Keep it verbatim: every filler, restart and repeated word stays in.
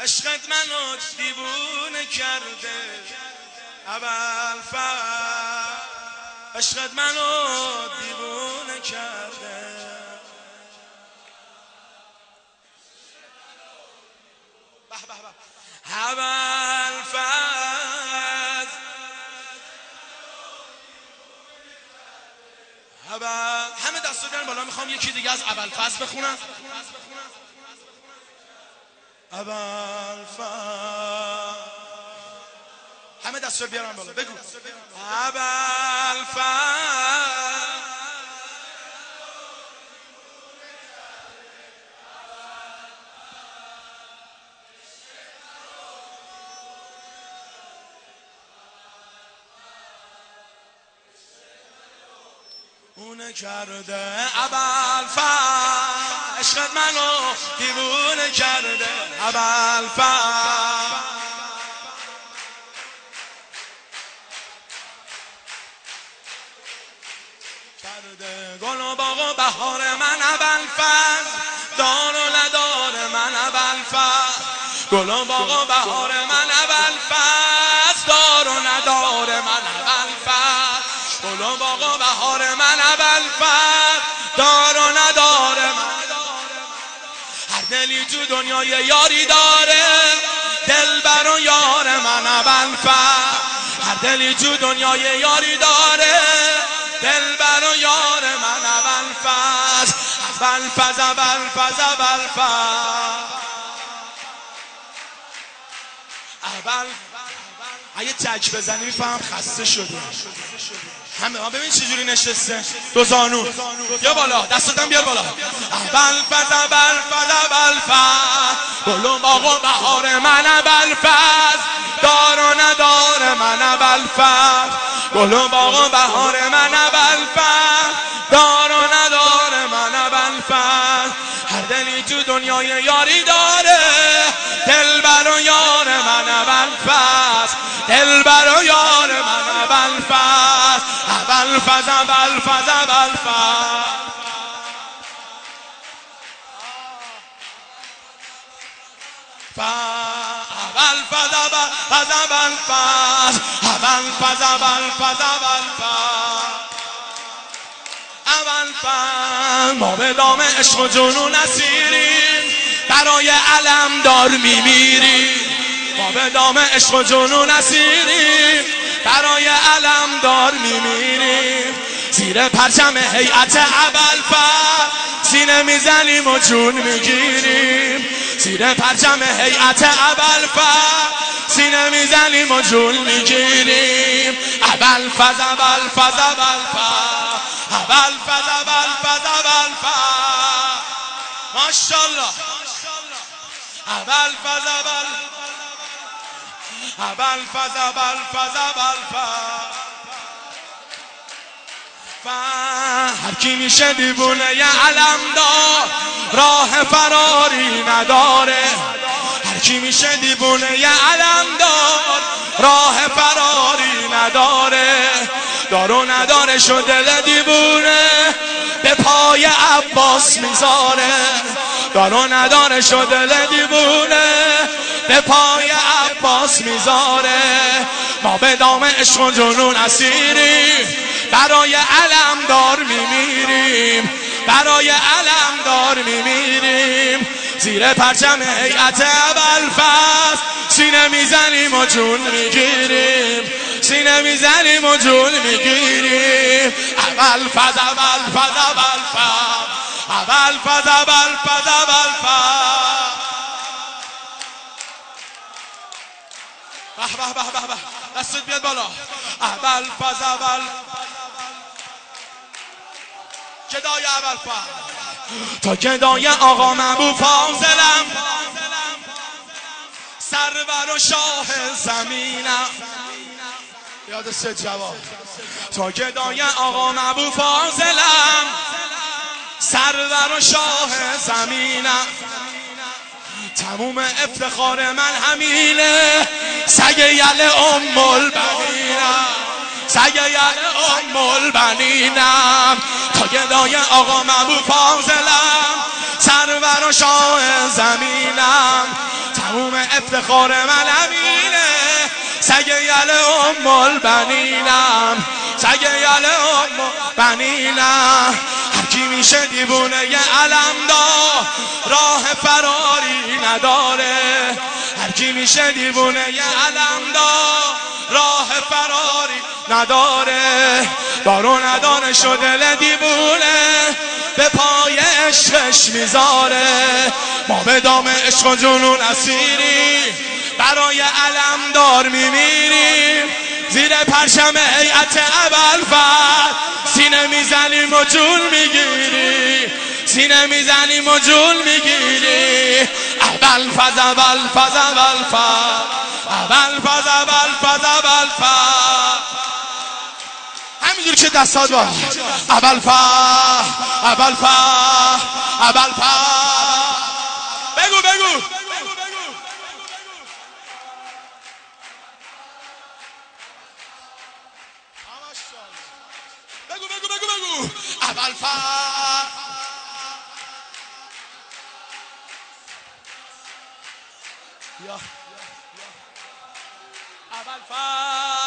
عشقت منو دیوونه کرده ابوالفضل، عشقت منو دیوونه کرده. به به به ابوالفضل، ابوالفضل. همه دستو بیارن بالا، میخوام یکی دیگه از ابوالفضل بخونم. ابوالفضل، همه دستو بیارن بالا، بگو ابوالفضل. اونه کرده ابوالفضل، عشقت منو دیوونه کرده ابوالفضل. کرده گل و باغ و بهار من ابوالفضل، دار و ندار من ابوالفضل. گل و باغ و بهار من ابوالفضل، دار و ندار من ابوالفضل. گل و باغ و بهار من ابوالفضل، دار و ندار من. هر دلی تو دنیای یاری داره، دلبر و یار من ابوالفضل. هر دلی تو دنیای یاری داره، دلبر و یار من ابوالفضل. ابوالفضل ابوالفضل ابوالفضل. اگه تک بزنی میفهم خسته شده. همه ها ببین چجوری نشسته، دو زانو بیا بالا، دستاتم بیار بالا. ابوالفضل ابوالفضل ابوالفضل، گل و باغ و بهار من ابوالفضل، دار و ندار من ابوالفضل. گل و باغ و بهار من ابوالفضل، دار و ندار من ابوالفضل. هر دلی تو دنیای یاری داره، دلبر و یار من ابوالفضل. دلبر و یار من ابوالفضل. ابوالفضل ابوالفضل ابوالفضل. ابوالفضل ابوالفضل ابوالفضل ابوالفضل ابوالفضل ابوالفضل. ما به دام عشق و جنون اسیریم، برای علم دار میمیریم. ما به دام عشق و جنون اسیریم، برای علم دار میمیریم. زیر پرچم هیئت ابوالفضل، سینه میزنیم و جون میگیریم. زیر پرچم هیئت ابوالفضل، سینه میزنیم و جون میگیریم. ابوالفضل ابوالفضل ابوالفضل ابوالفضل ابوالفضل ابوالفضل. ماشاءالله. ابوالفضل ابوالفضل ابوالفضل ابوالفضل. هر کی میشه دیوونه یه علمدار، راه فراری نداره. هر کی میشه دیوونه یه علمدار، راه فراری نداره. دار و نداره شد دل دیوونه، به پای عباس میذاره. دار و نداره شد دل دیوونه، به پای عباس میذاره. ما به دام عشق و جنون اسیریم، برای علم دار میمیریم. برای علم دار میمیریم. زیر پرچم هیئت ابوالفضل، سینه میزنیم و جون میگیریم. سینه میزنیم و جون میگیریم. ابوالفضل ابوالفضل ابوالفضل ابوالفضل ابوالفضل ابوالفضل. به به به به به، دستت بیاد بالا. ابوالفضل ابوالفضل، گدای ابوالفضل. تا گدای آقا محبوب فاضلم، سرور و شاه زمینم. یاد سه جواب. تا گدای آقا محبوب فاضلم، سرور و شاه زمینم. تموم افتخار من همینه، سگ یل ام البنینم. سگ یل ام البنینم. تا گدای آقا محبوب فاضلم، سرور و شاه زمینم. تموم افتخار من امینه سگ یل ام البنینم سگ یل ام البنینم هر کی میشه دیوونه یه علمدار راه فراری نداره هر کی میشه دیوونه یه علمدار راه فراری نداره دارو نداره شده دل دیوونه به پای عشقش میذاره ما به دام عشق و جنون اسیریم برای علمدار میمیریم زیر پرچم هیئت ابوالفضل سینه میزنیم و جون میگیریم سینه میزنیم و جون میگیریم ابوالفضل ابوالفضل ابوالفضل ابوالفضل ابوالفضل ابوالفضل همینجور که دستات با ابوالفضل ابوالفضل ابوالفضل بگو بگو بگو بگو بگو بگو ابوالفضل یا ابوالفضل